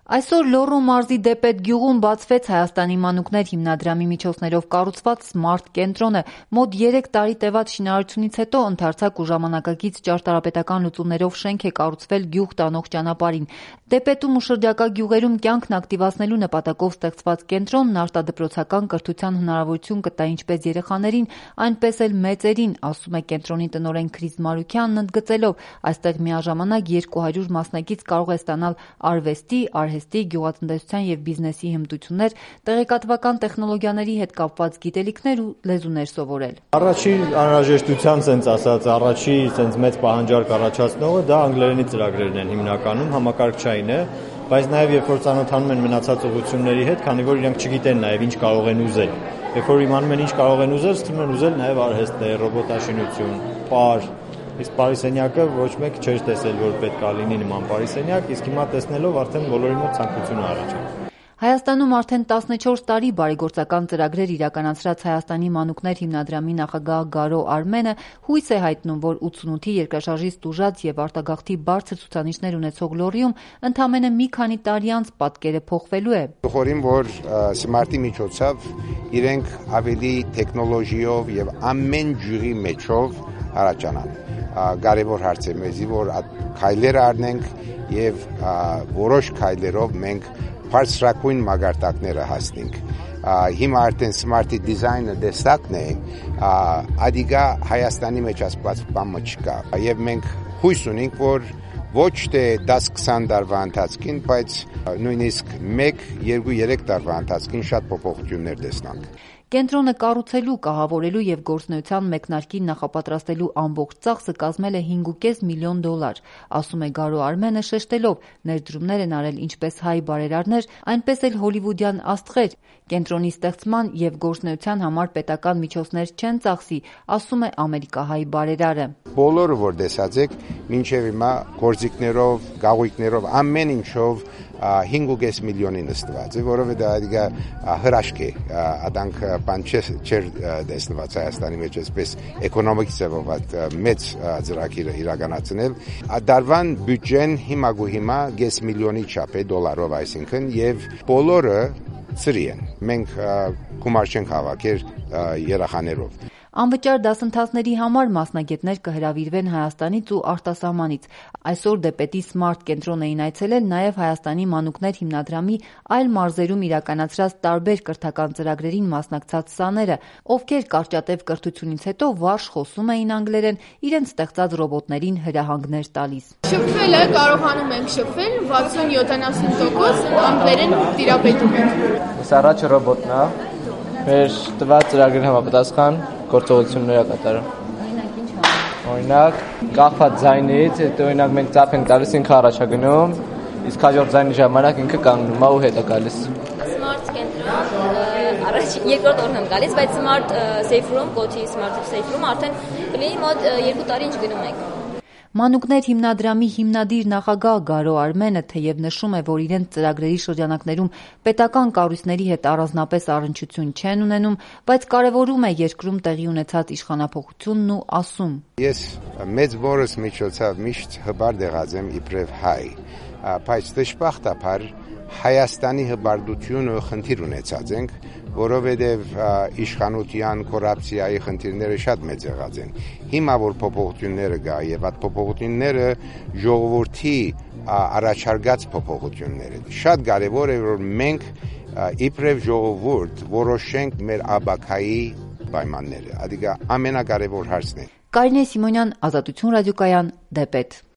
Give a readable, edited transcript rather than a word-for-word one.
Այսօր Լոռու մարզի Դեպետ գյուղում բացվեց Հայաստանի մանուկներ հիմնադրամի միջոցներով կառուցված Smart կենտրոնը։ Մոտ 3 տարի տևած շինարարությունից հետո ընդարձակ ու ժամանակակից ճարտարապետական լուծումներով շենք է կառուցվել գյուղ տանող ճանապարհին։ Դեպետում ու շրջակա գյուղերում կյանքն ակտիվացնելու նպատակով ստեղծված կենտրոնն արտադպրոցական կրթության հնարավորություն կտա ինչպես երեխաներին, այնպես էլ մեծերին, ասում է կենտրոնի տնօրեն Քրիս Մարուքյանն, ընդգծելով, այստեղ միաժամանակ 200 մասնակից կարող է ստանալ արվեստի, գյուղատնտեսության եւ բիզնեսի հմտություններ, տեղեկատվական տեխնոլոգիաների հետ կապված գիտելիքներ ու լեզուներ սովորել։ Առաջի անհրաժեշտության առաջի մեծ պահանջարկ առաջացնողը դա անգլերենի ծրագրերն են հիմնականում, համակարգչային է, բայց նաեւ երբ որ ծանոթանում են մնացած ուղղությունների հետ, քանի որ իրենք չգիտեն նաեւ ինչ կարող են ուզել։ Երբ որ իմանում են ինչ կարող են ուզել, ստում են ուզել նաեւ արհեստներ, ռոբոտաշինություն, պար։ Իսկ պարիսենյակը ոչ մեկ չէր տեսել, որ պետք է լինի նման պարիսենյակ, իսկ հիմա տեսնելով արդեն բոլորի մոտ ցանկություն առաջանում։ Հայաստանում արդեն 14 տարի բարեգործական ծրագրեր իրականացրած Հայաստանի մանուկներ հիմնադրամի նախագահ Գարո Արմենը հույս է հայտնում, որ 88-ի երկրաշարժից տուժած եւ արտագաղթի բարձր ցուցանիշներ ունեցող Լոռիում ընդամենը մի քանի տարի անց պատկերը փոխվելու է։ Խորին, որ Smart-ի միջոցով իրենք ավելի տեխնոլոգիով եւ ամեն ջուրի մեջով առաջանան։ Կարևոր հարց է մեզի, որ քայլեր առնենք եւ որոշ քայլերով մենք բարձրակույն մագարտակները հասնենք։ Հիմա արդեն Smart-ի դիզայնը դեսակն է, ադիգա Հայաստանի մեջ ասված բանը չկա։ Եվ մենք հույս ունենք, որ ոչ թե 10-20 տարվա ընթացքին, բայց նույնիսկ 1-2-3 տարվա ընթացքին շատ փոփոխություններ տեսնանք։ Կենտրոնը կառուցելու, կահավորելու եւ գործունեության մեկնարկին նախապատրաստելու ամբողջ ծախսը կազմել է $5.5 միլիոն, ասում է Գարո Արմենը, շեշտելով, ներդրումներ են արել ինչպես հայ բարերարներ, այնպես էլ հոլիվուդյան աստղեր։ Կենտրոնի ստեղծման եւ գործունեության համար պետական միջոցներ չեն ծախսի, ասում է ամերիկահայ բարերարը։ Բոլորը որ տեսած եք, մինչեւ հիմա գործիքներով, գաղույքներով, ամեն ինչով 5.5 միլիոնի նստված է, որովհետև դա հրաշք է, adank բան չէր դեսնված Հայաստանի մեջ այսպես էկոնոմիկ ձևով մեծ ծրագիր իրականացնել։ Դարվան բյուջեն հիմա 5 միլիոնի չափ է դոլարով, այսինքն եւ բոլորը ծրի են։ Մենք գումար չենք հավաքել երեխաներով։ Անվճար դասընթացների համար մասնագետներ կհրավիրվեն Հայաստանից ու արտասահմանից։ Այսօր Դեպետի Smart կենտրոն էին այցելել նաև Հայաստանի մանուկներ հիմնադրամի այլ մարզերում իրականացրած տարբեր կրթական ծրագրերին մասնակցած սաները, ովքեր կարճատև կրթությունից հետո վարժ խոսում էին անգլերեն, իրենց ստեղծած ռոբոտներին հրահանգներ տալիս։ Շփվելը կարողանում ենք շփվել 60-70% անգլերեն տիրապետում ենք։ Առաջ ռոբոտն է, մեր տված ծրագրին համապատասխան գործողություններ կատարում։ Օրինակ, կախված ձայնից, հետո օրինակ մենք ծափ ենք տալիս, ինքը առաջ է գնում, իսկ հաջորդ ձայնի ժամանակ ինքը կանգնում է ու հետ է գալիս։ Smart կենտրոն երկրորդ օրն եմ գալիս, բայց Smart Safe Room, կոչի Smart Safe Room արդեն կլինի մոտ 2 տարի ինչ գնում ենք։ Մանուկներ հիմնադրամի հիմնադիր նախագահ Գարո Արմենը թեև նշում է, որ իրենց ծրագրերի շրջանակներում պետական կառույցների հետ առանձնապես առնչություն չեն ունենում, բայց կարևորում է երկրում տեղի ունեցած իշխանափոխությունն ու ասում. Ես մեծ որս միջոցով միշտ հբար դեղած եմ իբրև հայ, բայց դժբախտաբար Հայաստանի հբարդությունը խնդիր ունեցած ենք, որովհետև իշխանության կոռուպցիայի խնդիրները շատ մեծ եղած են։ Հիմա որ փոփոխությունները գա եւ այդ փոփոխությունները ժողովրդի առաջարկած փոփոխություններ են։ Շատ կարեւոր է որ մենք իբրև ժողովուրդ որոշենք մեր աբակայի պայմանները։ Ադիգա ամենակարևոր հարցն է։ Կարինե Սիմոնյան, Ազատություն ռադիոկայան, Դեպետ։